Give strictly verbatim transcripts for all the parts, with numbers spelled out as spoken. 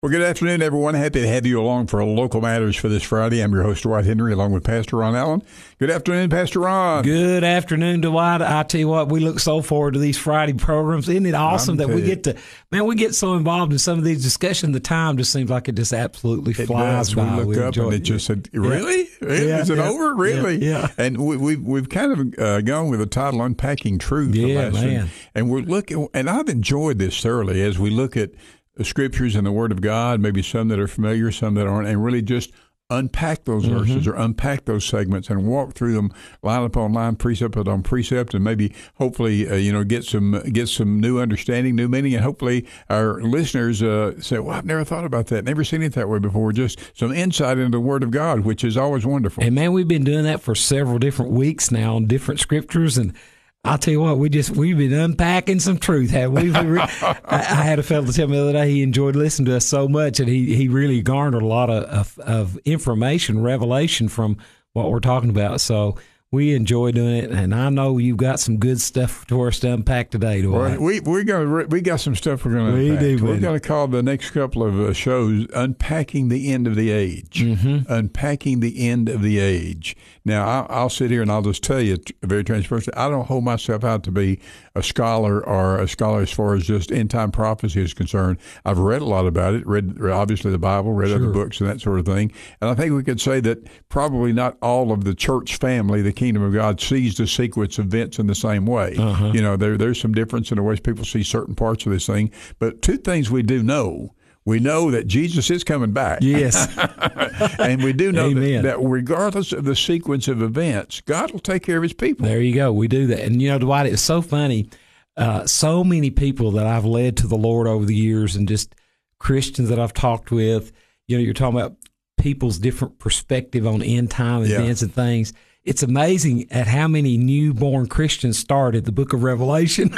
Well, good afternoon, everyone. Happy to have you along for Local Matters for this Friday. I'm your host, Dwight Henry, along with Pastor Ron Allen. Good afternoon, Pastor Ron. Good afternoon, Dwight. I tell you what, we look so forward to these Friday programs. Isn't it awesome that we get to, man, we get so involved in some of these discussions. The time just seems like it just absolutely It flies does. by. We look We up enjoy and it it. just said, really? Really? Yeah, Is it yeah, over? Really? yeah, yeah. And we, we've, we've kind of uh, gone with the title, Unpacking Truth. the Yeah, lesson. man. And we're looking, and I've enjoyed this thoroughly as we look at the Scriptures and the Word of God, maybe some that are familiar, some that aren't, and really just unpack those Mm-hmm. verses or unpack those segments and walk through them line upon line, precept upon precept, and maybe hopefully uh, you know get some get some new understanding, new meaning, and hopefully our listeners uh, say, "Well, I've never thought about that, never seen it that way before." Just some insight into the Word of God, which is always wonderful. And man, we've been doing that for several different weeks now on different scriptures, and I'll tell you what, we just we've been unpacking some truth. Have we? I, I had a fellow tell me the other day he enjoyed listening to us so much, and he, he really garnered a lot of, of of information, revelation from what we're talking about. So we enjoy doing it, and I know you've got some good stuff for us to unpack today, Dwight. Well, we we got we got some stuff we're going to We unpack. do, We're buddy. going to call the next couple of uh, shows "Unpacking the End of the Age." Mm-hmm. Unpacking the end of the age. Now, I'll, I'll sit here and I'll just tell you t- very transparently, I don't hold myself out to be a scholar or a scholar as far as just end time prophecy is concerned. I've read a lot about it. Read obviously the Bible, read Sure. other books and that sort of thing. And I think we could say that probably not all of the church family, the kingdom of God, sees the sequence of events in the same way. Uh-huh. You know, there there's some difference in the ways people see certain parts of this thing. But two things we do know. We know that Jesus is coming back. Yes. And we do know that, Amen. that regardless of the sequence of events, God will take care of his people. There you go. We do that. And, you know, Dwight, it's so funny. Uh, so many people that I've led to the Lord over the years and just Christians that I've talked with, you know, you're talking about people's different perspective on end time Yeah. events and things. It's amazing at how many newborn Christians start at the book of Revelation.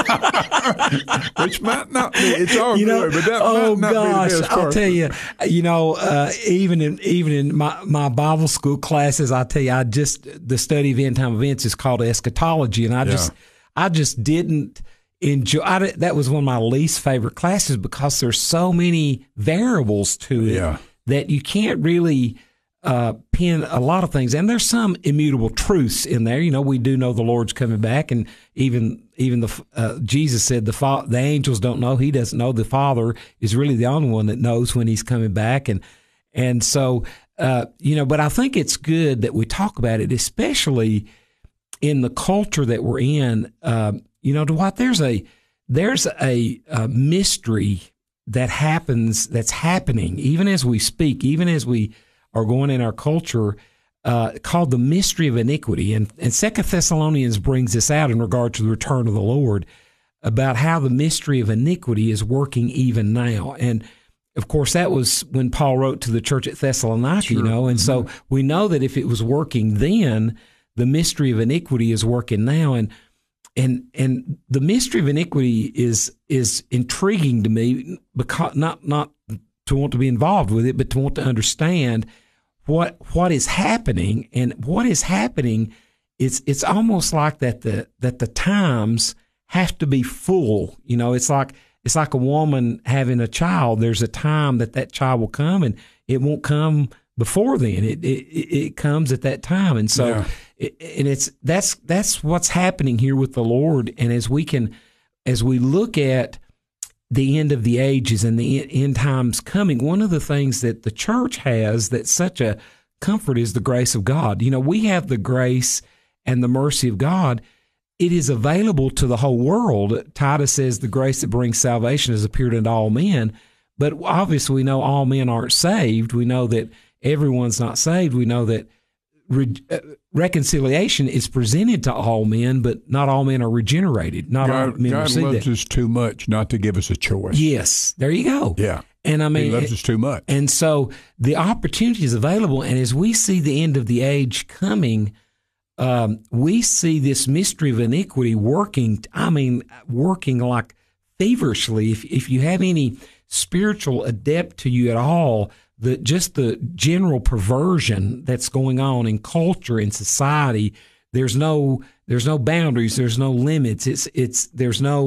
Which might not be, it's all You know, good, but that oh might not gosh, be the best I'll part. tell you, you know, uh, even in even in my, my Bible school classes, I tell you, I just the study of end time events is called eschatology, and I just I just didn't enjoy. I, di- that was one of my least favorite classes because there's so many variables to it Yeah. that you can't really uh, pin a lot of things. And there's some immutable truths in there. You know, we do know the Lord's coming back, and even even the uh, Jesus said the fa- the angels don't know. He doesn't know. The Father is really the only one that knows when He's coming back. And and so uh, you know, but I think it's good that we talk about it, especially in the culture that we're in. Um, you know, Dwight, there's a there's a, a mystery that happens that's happening even as we speak, even as we are going in our culture, uh, called the mystery of iniquity. And, and Second Thessalonians brings this out in regard to the return of the Lord, about how the mystery of iniquity is working even now. And, of course, that was when Paul wrote to the church at Thessalonica, Sure. you know, and Mm-hmm. so we know that if it was working then, the mystery of iniquity is working now. And and and the mystery of iniquity is is intriguing to me, because not not to want to be involved with it, but to want to understand what what is happening. And what is happening, it's it's almost like that the that the times have to be full. You know, it's like it's like a woman having a child. There's a time that that child will come, and it won't come before then. It it, it comes at that time, and so Yeah. it, and it's that's that's what's happening here with the Lord. And as we can, as we look at the end of the ages and the end times coming, one of the things that the church has that's such a comfort is the grace of God. You know, we have the grace and the mercy of God. It is available to the whole world. Titus says the grace that brings salvation has appeared unto all men. But obviously we know all men aren't saved. We know that everyone's not saved. We know that re- uh, reconciliation is presented to all men, but not all men are regenerated. Not all God, men God receive loves that. us too much not to give us a choice. Yes, there you go. Yeah. And I mean, He loves us too much. and so the opportunity is available. And as we see the end of the age coming, um, we see this mystery of iniquity working. I mean, working like feverishly. If if you have any spiritual adept to you at all, the just the general perversion that's going on in culture and society. There's no there's no boundaries. There's no limits. It's it's there's no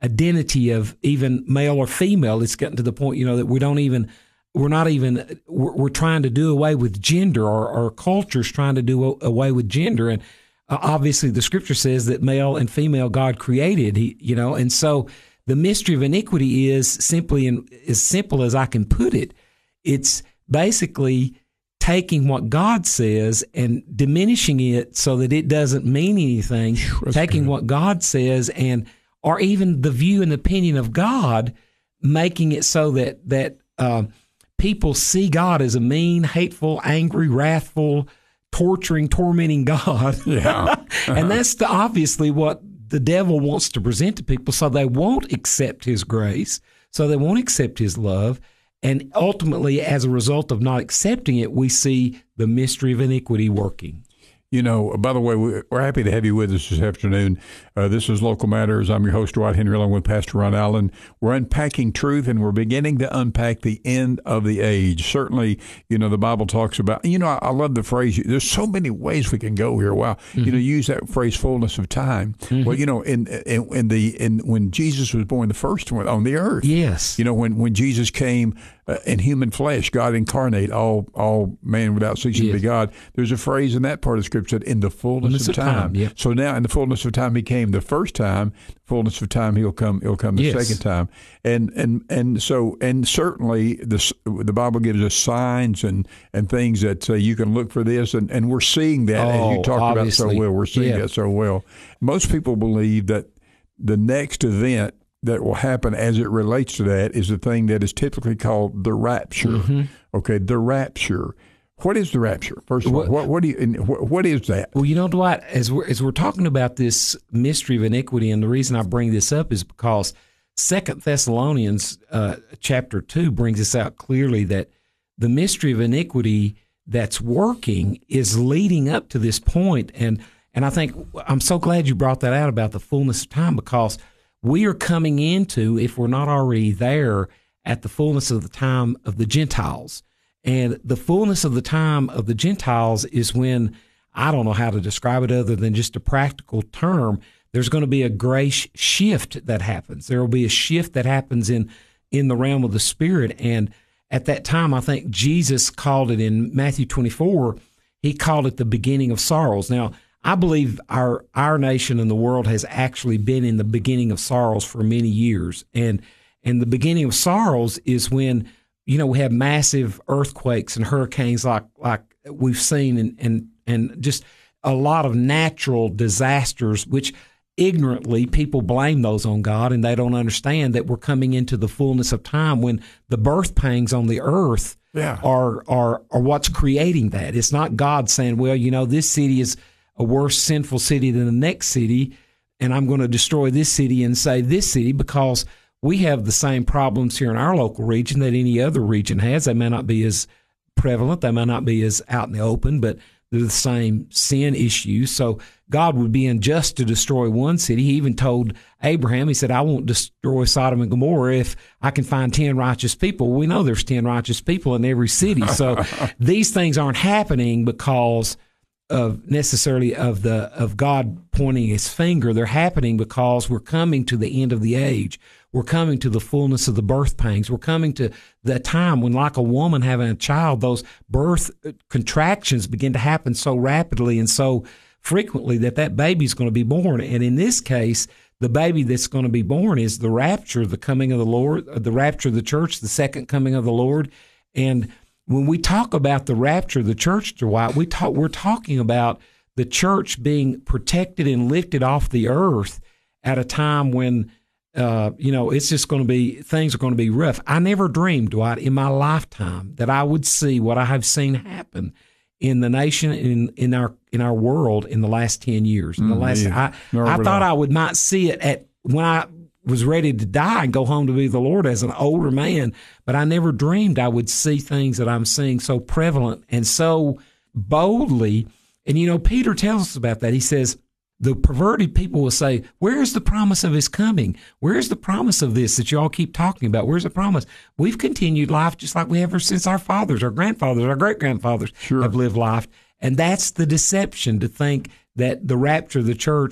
identity of even male or female. It's gotten to the point, you know, that we don't even, we're not even, we're, we're trying to do away with gender, or our culture's trying to do away with gender. And uh, obviously the scripture says that male and female God created, he, you know, and so the mystery of iniquity is simply, in, as simple as I can put it, it's basically taking what God says and diminishing it so that it doesn't mean anything, That's taking good. What God says and or even the view and opinion of God, making it so that that uh, people see God as a mean, hateful, angry, wrathful, torturing, tormenting God. Yeah. Uh-huh. And that's the, obviously what the devil wants to present to people, so they won't accept his grace, so they won't accept his love. And ultimately, as a result of not accepting it, we see the mystery of iniquity working. You know, by the way, we're happy to have you with us this afternoon. Uh, this is Local Matters. I'm your host, Dwight Henry, along with Pastor Ron Allen. We're unpacking truth, and we're beginning to unpack the end of the age. Certainly, you know, the Bible talks about, you know, I, I love the phrase, there's so many ways we can go here. Wow. Mm-hmm. You know, use that phrase, fullness of time. Mm-hmm. Well, you know, in, in, in the in when Jesus was born, the first one on the earth. Yes. You know, when, when Jesus came uh, in human flesh, God incarnate, all all man without ceasing yes. to be God, there's a phrase in that part of Scripture, in the fullness, fullness of time. time yeah. So now in the fullness of time he came the first time, fullness of time he'll come he'll come the yes. second time. And and and so and certainly the the Bible gives us signs and, and things that uh, you can look for this, and, and we're seeing that oh, as you talked about so well. We're seeing yeah. that so well. Most people believe that the next event that will happen as it relates to that is the thing that is typically called the rapture. Mm-hmm. Okay, the rapture. What is the rapture? First of all, what, what do you? What, what is that? Well, you know, Dwight, as we're as we're talking about this mystery of iniquity, and the reason I bring this up is because Second Thessalonians uh, chapter two brings this out clearly, that the mystery of iniquity that's working is leading up to this point, and and I think I'm so glad you brought that out about the fullness of time, because we are coming into, if we're not already there, at the fullness of the time of the Gentiles. And the fullness of the time of the Gentiles is when, I don't know how to describe it other than just a practical term, there's going to be a grace shift that happens. There will be a shift that happens in, in the realm of the Spirit. And at that time, I think Jesus called it in Matthew twenty-four, he called it the beginning of sorrows. Now, I believe our our nation and the world has actually been in the beginning of sorrows for many years. And and the beginning of sorrows is when, you know, we have massive earthquakes and hurricanes like like we've seen, and, and, and just a lot of natural disasters, which ignorantly people blame those on God, and they don't understand that we're coming into the fullness of time when the birth pangs on the earth yeah. are, are, are what's creating that. It's not God saying, well, you know, this city is a worse sinful city than the next city, and I'm going to destroy this city and save this city, because we have the same problems here in our local region that any other region has. They may not be as prevalent, they may not be as out in the open, but they're the same sin issues. So God would be unjust to destroy one city. He even told Abraham, he said, I won't destroy Sodom and Gomorrah if I can find ten righteous people. We know there's ten righteous people in every city. So these things aren't happening because of necessarily of the of God pointing his finger. They're happening because we're coming to the end of the age. We're coming to the fullness of the birth pangs. We're coming to the time when, like a woman having a child, those birth contractions begin to happen so rapidly and so frequently that that baby's going to be born. And in this case, the baby that's going to be born is the rapture, the coming of the Lord, the rapture of the church, the second coming of the Lord. And when we talk about the rapture of the church, Dwight, we talk, we're talking about the church being protected and lifted off the earth at a time when Uh, you know, it's just going to be, things are going to be rough. I never dreamed, Dwight, in my lifetime that I would see what I have seen happen in the nation, in in our in our world in the last ten years. In the mm, last, yeah. I, no, I thought I. I would might see it at when I was ready to die and go home to be with the Lord as an older man, but I never dreamed I would see things that I'm seeing so prevalent and so boldly. And, you know, Peter tells us about that. He says, the perverted people will say, where's the promise of his coming? Where's the promise of this that you all keep talking about? Where's the promise? We've continued life just like we have ever since our fathers, our grandfathers, our great-grandfathers sure. have lived life. And that's the deception, to think that the rapture of the church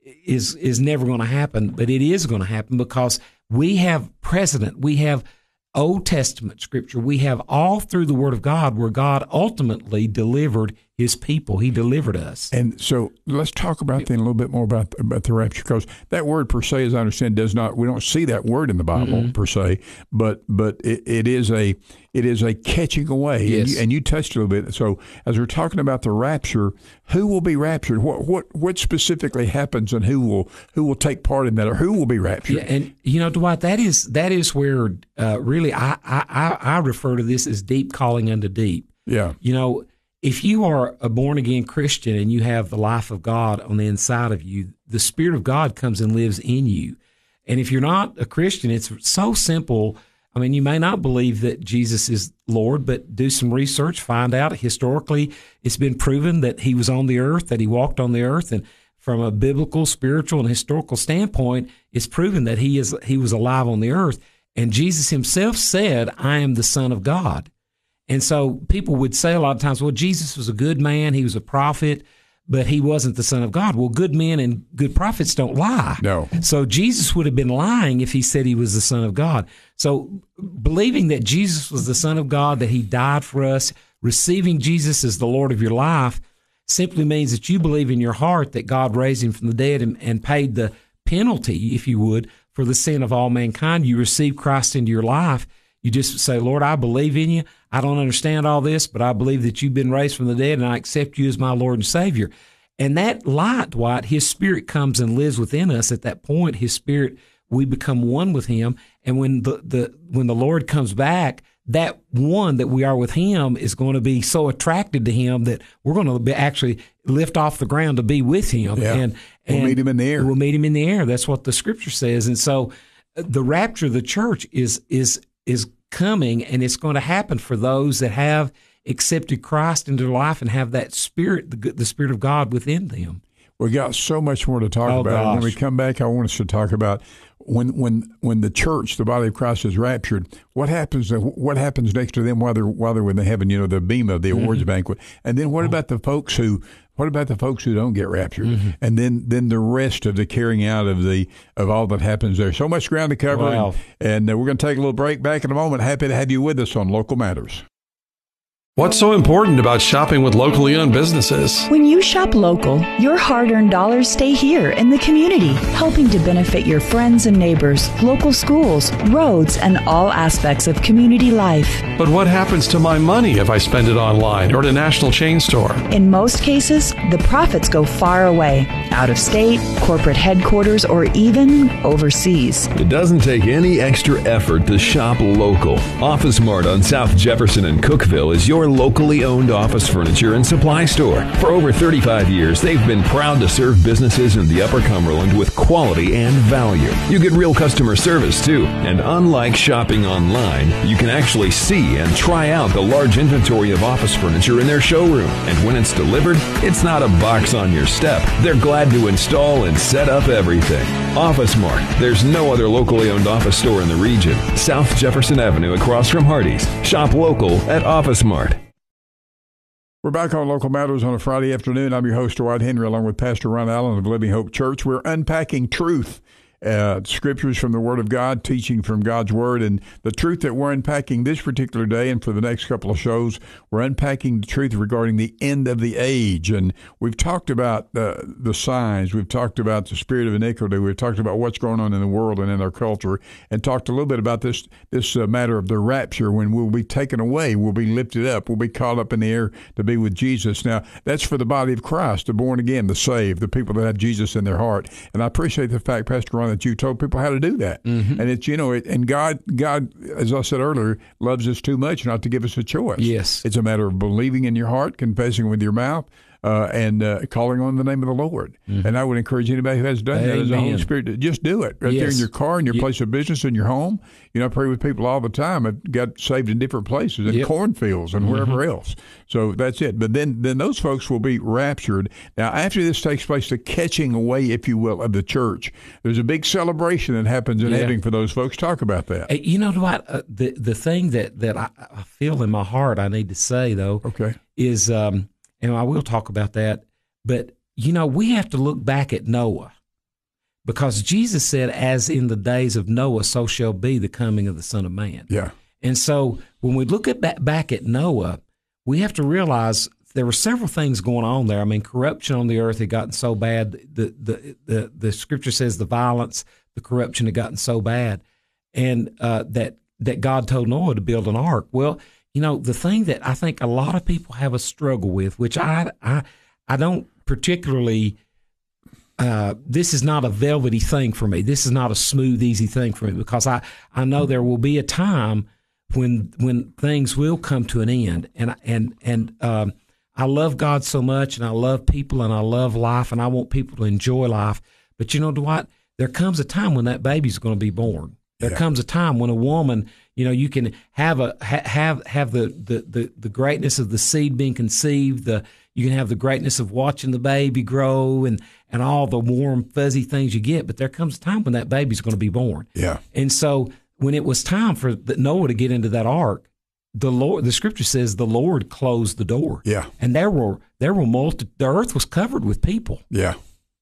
is is never going to happen, but it is going to happen because we have precedent. We have Old Testament scripture. We have all through the Word of God where God ultimately delivered His people. He delivered us. And so let's talk about then a little bit more about about the rapture, because that word per se, as I understand, does not. We don't see that word in the Bible mm-hmm. per se, but but it, it is a it is a catching away. Yes. And you, and you touched a little bit. So as we're talking about the rapture, who will be raptured? What what what specifically happens, and who will who will take part in that, or who will be raptured? Yeah, and you know, Dwight, that is that is where uh, really I, I I refer to this as deep calling unto deep. Yeah, you know. If you are a born-again Christian and you have the life of God on the inside of you, the Spirit of God comes and lives in you. And if you're not a Christian, it's so simple. I mean, you may not believe that Jesus is Lord, but do some research, find out. Historically, it's been proven that He was on the earth, that He walked on the earth, and from a biblical, spiritual, and historical standpoint, it's proven that He is He was alive on the earth. And Jesus Himself said, "I am the Son of God." And so people would say a lot of times, well, Jesus was a good man, He was a prophet, but He wasn't the Son of God. Well, good men and good prophets don't lie. No. So Jesus would have been lying if He said He was the Son of God. So believing that Jesus was the Son of God, that He died for us, receiving Jesus as the Lord of your life, simply means that you believe in your heart that God raised Him from the dead and, and paid the penalty, if you would, for the sin of all mankind. You receive Christ into your life. You just say, Lord, I believe in You. I don't understand all this, but I believe that You've been raised from the dead, and I accept You as my Lord and Savior. And that light, Dwight, His Spirit comes and lives within us. At that point, His Spirit, we become one with Him. And when the, the when the Lord comes back, that one that we are with Him is going to be so attracted to Him that we're going to be actually lift off the ground to be with Him. Yeah. And, and we'll meet Him in the air. We'll meet Him in the air. That's what the Scripture says. And so the rapture of the church is is is coming, and it's going to happen for those that have accepted Christ into their life and have that Spirit, the, the Spirit of God within them. We got so much more to talk oh, about. Gosh. And when we come back, I want us to talk about when when when the church, the body of Christ, is raptured. What happens? What happens next to them while they're while they're in the heaven? You know, the bema, the awards mm-hmm. banquet. And then what about the folks who? What about the folks who don't get raptured? Mm-hmm. And then, then the rest of the carrying out of the of all that happens there. So much ground to cover. Wow. And, and uh, we're going to take a little break. Back in a moment. Happy to have you with us on Local Matters. What's so important about shopping with locally owned businesses? When you shop local, your hard-earned dollars stay here in the community, helping to benefit your friends and neighbors, local schools, roads, and all aspects of community life. But what happens to my money if I spend it online or at a national chain store? In most cases, the profits go far away, out of state, corporate headquarters, or even overseas. It doesn't take any extra effort to shop local. Office Mart on South Jefferson and Cookeville is your locally owned office furniture and supply store. For over thirty-five years, they've been proud to serve businesses in the Upper Cumberland with quality and value. You get real customer service, too. And unlike shopping online, you can actually see and try out the large inventory of office furniture in their showroom. And when it's delivered, it's not a box on your step. They're glad to install and set up everything. Office Mart. There's no other locally owned office store in the region. South Jefferson Avenue across from Hardee's. Shop local at Office Mart. We're back on Local Matters on a Friday afternoon. I'm your host, Dwight Henry, along with Pastor Ron Allen of Living Hope Church. We're unpacking truth. Uh, scriptures from the Word of God, teaching from God's Word, and the truth that we're unpacking this particular day and for the next couple of shows, we're unpacking the truth regarding the end of the age. And we've talked about uh, the signs, we've talked about the spirit of iniquity, we've talked about what's going on in the world and in our culture, and talked a little bit about this this uh, matter of the rapture, when we'll be taken away, we'll be lifted up, we'll be caught up in the air to be with Jesus. Now, that's for the body of Christ, the born again, the saved, the people that have Jesus in their heart. And I appreciate the fact, Pastor Ron, that you told people how to do that. Mm-hmm. And it's, you know, it, and God, God, as I said earlier, loves us too much not to give us a choice. Yes. It's a matter of believing in your heart, confessing with your mouth, uh, and uh, calling on the name of the Lord. Mm-hmm. And I would encourage anybody who has done Amen. that as the Holy Spirit to just do it right yes. there in your car, in your you, place of business, in your home. You know, I pray with people all the time. I've got saved in different places, in yep. cornfields and mm-hmm. wherever else. So that's it. But then, then those folks will be raptured. Now, after this takes place, the catching away, if you will, of the church, there's a big celebration that happens in yeah. heaven for those folks. Talk about that. Hey, you know what? Uh, the the thing that, that I, I feel in my heart I need to say, though, okay. is, um, and I will talk about that, but, you know, we have to look back at Noah. because Jesus said, as in the days of Noah, so shall be the coming of the Son of Man. Yeah. And so when we look at back, back at Noah, we have to realize there were several things going on there. I mean, corruption on the earth had gotten so bad. The, the, the, the scripture says the violence, the corruption had gotten so bad, and uh, that, that God told Noah to build an ark. Well, you know, the thing that I think a lot of people have a struggle with, which I, I, I don't particularly, uh, this is not a velvety thing for me. This is not a smooth, easy thing for me, because I, I know there will be a time when when things will come to an end. And, and, and um, I love God so much, and I love people, and I love life, and I want people to enjoy life. But you know what? There comes a time when that baby's going to be born. There yeah. comes a time when a woman, you know, you can have a ha, have have the, the, the, the greatness of the seed being conceived. The you can have the greatness of watching the baby grow and, and all the warm, fuzzy things you get. But there comes a time when that baby's going to be born. Yeah. And so when it was time for Noah to get into that ark, the Lord, the scripture says, the Lord closed the door. Yeah. And there were there were multi. The earth was covered with people. Yeah.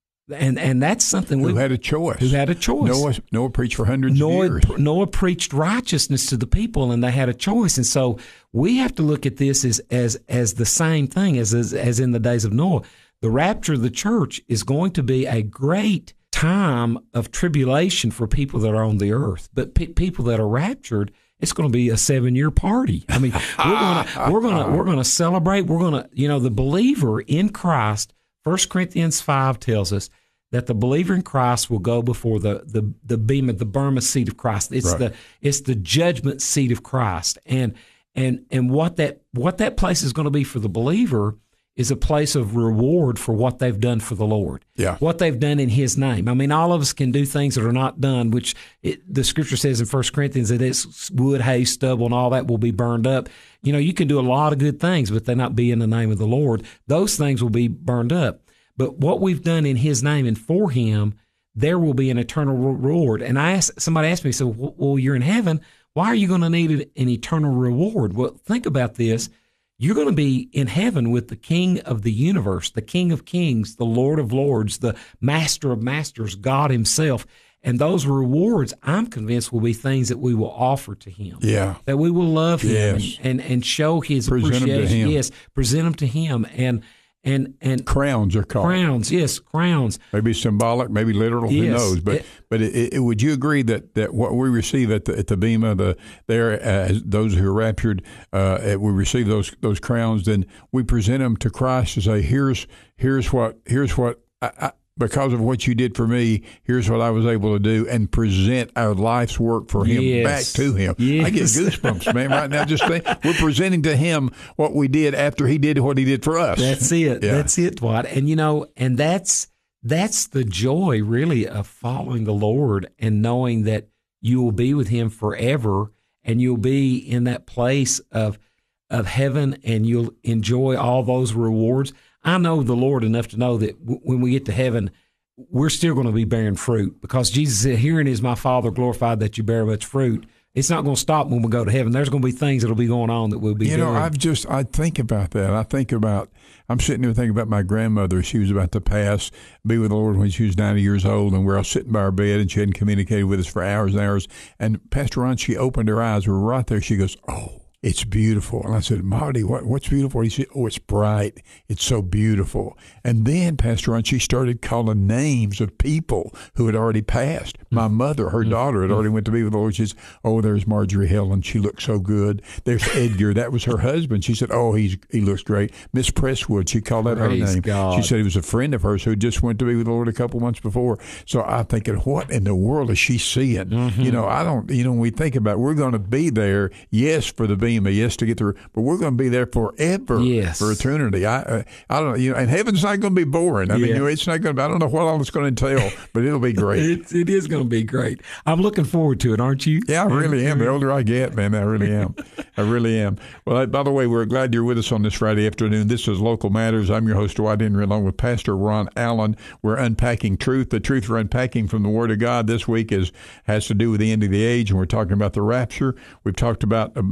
And and that's something who we, had a choice. Who had a choice. Noah, Noah preached for hundreds Noah, of years. Noah preached righteousness to the people, and they had a choice. And so we have to look at this as as as the same thing as as, as in the days of Noah. The rapture of the church is going to be a great time of tribulation for people that are on the earth, but pe- people that are raptured, it's going to be a seven-year party. I mean, we're going to we're going to we're going to celebrate. We're going to, you know, the believer in Christ. First Corinthians five tells us that the believer in Christ will go before the the the beam of the Bema seat of Christ. It's right. the it's the judgment seat of Christ, and and and what that what that place is going to be for the believer is a place of reward for what they've done for the Lord. Yeah, what they've done in His name. I mean, all of us can do things that are not done, which it, the Scripture says in First Corinthians that it's wood, hay, stubble, and all that will be burned up. You know, you can do a lot of good things, but they not be in the name of the Lord. Those things will be burned up. But what we've done in His name and for Him, there will be an eternal reward. And I asked, somebody asked me, so, well, you're in heaven. Why are you going to need an eternal reward? Well, think about this. You're going to be in heaven with the King of the universe, the King of kings, the Lord of lords, the Master of masters, God Himself. And those rewards, I'm convinced, will be things that we will offer to Him. Yeah. That we will love Him yes. and, and, and show His present appreciation. Them to him. Yes, present them to Him. And And and crowns are called crowns, yes, crowns. Maybe symbolic, maybe literal. Yes. Who knows? But it, but it, it, would you agree that, that what we receive at the at the bema, the there as those who are raptured, uh, we receive those those crowns. Then we present them to Christ to say, here's here's what here's what. I, I, because of what you did for me, here's what I was able to do, and present our life's work for Him yes. back to Him. Yes. I get goosebumps, man, right now. Just think, we're presenting to Him what we did after He did what He did for us. That's it. Yeah. That's it, Dwight. And, you know, and that's that's the joy, really, of following the Lord and knowing that you will be with Him forever, and you'll be in that place of of heaven, and you'll enjoy all those rewards. I know the Lord enough to know that w- when we get to heaven, we're still going to be bearing fruit, because Jesus said, herein is my Father glorified that you bear much fruit. It's not going to stop when we go to heaven. There's going to be things that will be going on that we'll be You know, doing. I've just, I think about that. I think about, I'm sitting here thinking about my grandmother. She was about to pass, be with the Lord when she was ninety years old, and we're all sitting by our bed, and she hadn't communicated with us for hours and hours. And Pastor Ron, she opened her eyes. We were right there. She goes, oh, it's beautiful. And I said, Marty, what, what's beautiful? He said, oh, it's bright. It's so beautiful. And then, Pastor Ron, she started calling names of people who had already passed. My mother, her daughter, had already went to be with the Lord. She says, oh, there's Marjorie Helen. She looks so good. There's Edgar. That was her husband. She said, oh, he's he looks great. Miss Presswood, she called that Praise her name. God. She said he was a friend of hers who just went to be with the Lord a couple months before. So I'm thinking, what in the world is she seeing? Mm-hmm. You know, I don't, you know, when we think about it, we're going to be there, yes, for the Bema, yes, to get through, but we're going to be there forever, yes. for eternity. I, uh, I don't know, you know, and heaven's not going to be boring. I yeah. mean, you know, it's not going to. I don't know what all it's going to entail, but it'll be great. it, it is going to be great. I'm looking forward to it, aren't you? Yeah, I really am. The older I get, man, I really am. I really am. Well, by the way, we're glad you're with us on this Friday afternoon. This is Local Matters. I'm your host, Dwight Henry, along with Pastor Ron Allen. We're unpacking truth. The truth we're unpacking from the Word of God this week is has to do with the end of the age, and we're talking about the rapture. We've talked about about what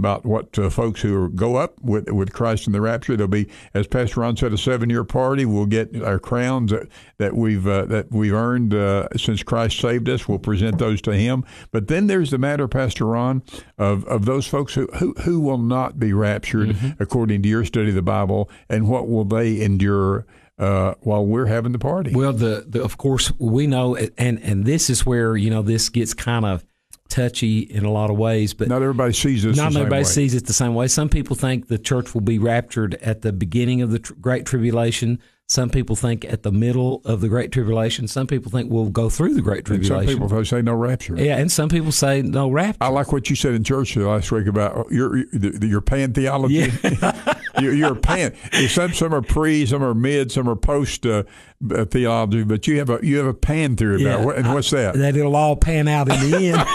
about uh, folks who are, go up with with Christ in the rapture. There'll be, as Pastor Ron said, a seven-year party. We'll get our crowns that, that we've uh, that we've earned uh, since Christ saved us. We'll present those to Him. But then there's the matter, Pastor Ron, of, of those folks who, who, who will not be raptured, mm-hmm. according to your study of the Bible, and what will they endure Uh, while we're having the party? Well, the, the of course we know, and and this is where you know this gets kind of touchy in a lot of ways. But not everybody sees this. Not the everybody same way. sees it the same way. Some people think the church will be raptured at the beginning of the tr- Great Tribulation. Some people think at the middle of the Great Tribulation. Some people think we'll go through the Great Tribulation. And some people say no rapture. Yeah, and some people say no rapture. I like what you said in church last week about your your, your pan theology. Yeah. you're, you're pan. Some some are pre, some are mid, some are post uh, theology, but you have a you have a pan theory about yeah, what, and what's that? I, that it'll all pan out in the end.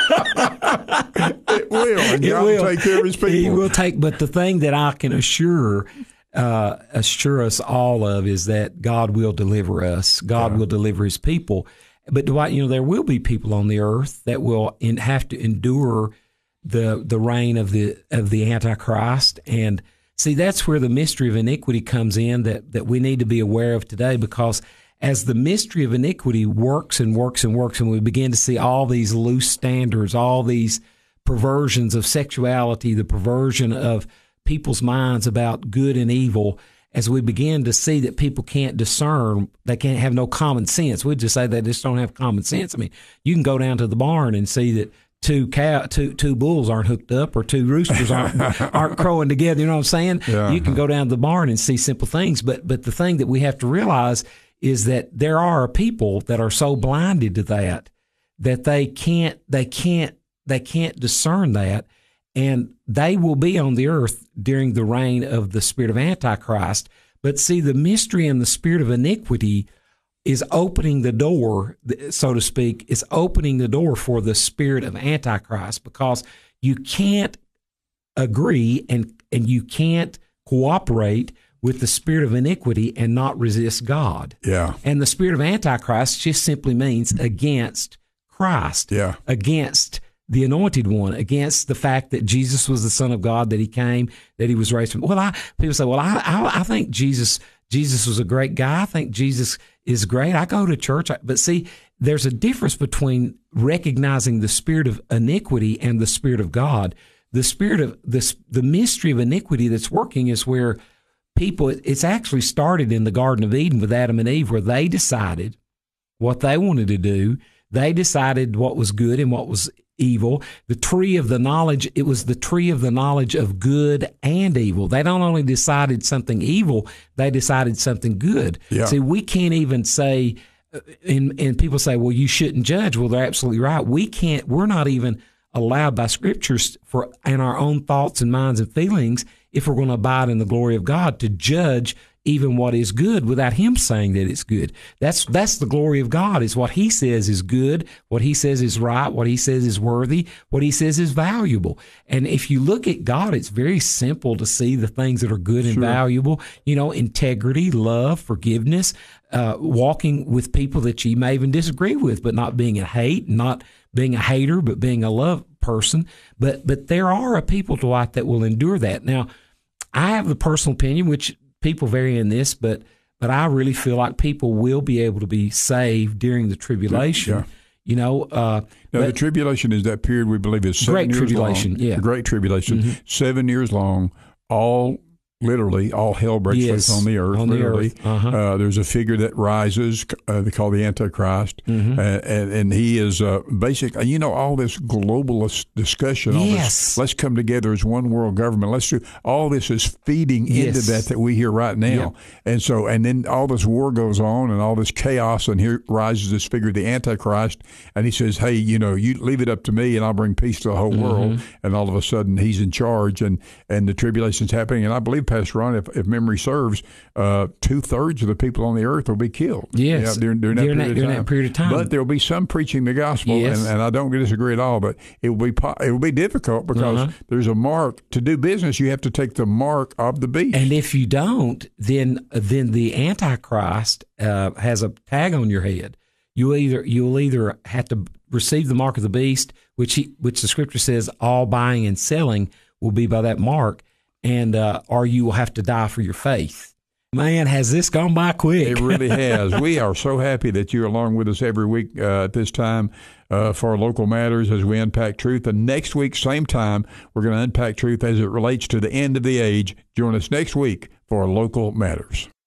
It will. And it God will. will take care of His people. He will take. But the thing that I can assure. Uh, assure us all of is that God will deliver us. God yeah. will deliver His people. But Dwight, you know, there will be people on the earth that will in, have to endure the the reign of the of the Antichrist. And see, that's where the mystery of iniquity comes in. That that we need to be aware of today, because as the mystery of iniquity works and works and works, and we begin to see all these loose standards, all these perversions of sexuality, the perversion of people's minds about good and evil, as we begin to see that people can't discern, they can't have no common sense. We just say they just don't have common sense. I mean, you can go down to the barn and see that two cow, two two bulls aren't hooked up, or two roosters aren't aren't crowing together. You know what I'm saying? Yeah. You can go down to the barn and see simple things. But but the thing that we have to realize is that there are people that are so blinded to that that they can't they can't they can't discern that. And they will be on the earth during the reign of the spirit of Antichrist. But see, the mystery and the spirit of iniquity is opening the door, so to speak, is opening the door for the spirit of Antichrist, because you can't agree and, and you can't cooperate with the spirit of iniquity and not resist God. Yeah. And the spirit of Antichrist just simply means against Christ, yeah. against the Anointed One, against the fact that Jesus was the Son of God, that He came, that He was raised from. Well, I, people say, well, I, I, I think Jesus, Jesus was a great guy. I think Jesus is great. I go to church, but see, there's a difference between recognizing the spirit of iniquity and the spirit of God. The spirit of this, the mystery of iniquity that's working is where people. It's actually started in the Garden of Eden with Adam and Eve, where they decided what they wanted to do. They decided what was good and what was evil. The tree of the knowledge, it was the tree of the knowledge of good and evil. They not only decided something evil, they decided something good. Yeah. See, we can't even say, and, and people say, well, you shouldn't judge. Well, they're absolutely right. We can't, we're not even allowed by scriptures for, in our own thoughts and minds and feelings, if we're going to abide in the glory of God, to judge even what is good without Him saying that it's good. That's that's the glory of God, is what He says is good, what He says is right, what He says is worthy, what He says is valuable. And if you look at God, it's very simple to see the things that are good and sure. valuable. You know, integrity, love, forgiveness, uh, walking with people that you may even disagree with, but not being a hate, not being a hater, but being a love person. But but there are a people, Dwight, that will endure that. Now, I have the personal opinion, which people vary in this, but but I really feel like people will be able to be saved during the tribulation. Yeah. You know, uh, now the tribulation is that period we believe is seven great years tribulation, long. Yeah, the Great Tribulation, mm-hmm. seven years long. All literally, all hell breaks yes, loose on the earth. On literally, the earth. Uh-huh. uh, there's a figure that rises. Uh, they call the Antichrist, mm-hmm. uh, and and he is uh, basically. You know, all this globalist discussion. All yes. this, let's come together as one world government. Let's do all this is feeding yes. into that that we hear right now, yeah. and so and then all this war goes on and all this chaos, and here rises this figure, the Antichrist, and he says, "Hey, you know, you leave it up to me, and I'll bring peace to the whole mm-hmm. world." And all of a sudden, he's in charge, and and the tribulation's happening. And I believe, Pastor Ron, if, if memory serves, uh, two thirds of the people on the earth will be killed. Yes, yeah, during, during, that, during, period that, during that period of time. But there will be some preaching the gospel, yes. and, and I don't disagree at all. But it will be it will be difficult because uh-huh. there's a mark to do business. You have to take the mark of the beast, and if you don't, then then the Antichrist uh, has a tag on your head. You either you'll either have to receive the mark of the beast, which he, which the Scripture says all buying and selling will be by that mark, and uh, or you will have to die for your faith. Man, has this gone by quick? It really has. We are so happy that you're along with us every week uh, at this time uh, for Local Matters as we unpack truth. And next week, same time, we're going to unpack truth as it relates to the end of the age. Join us next week for Local Matters.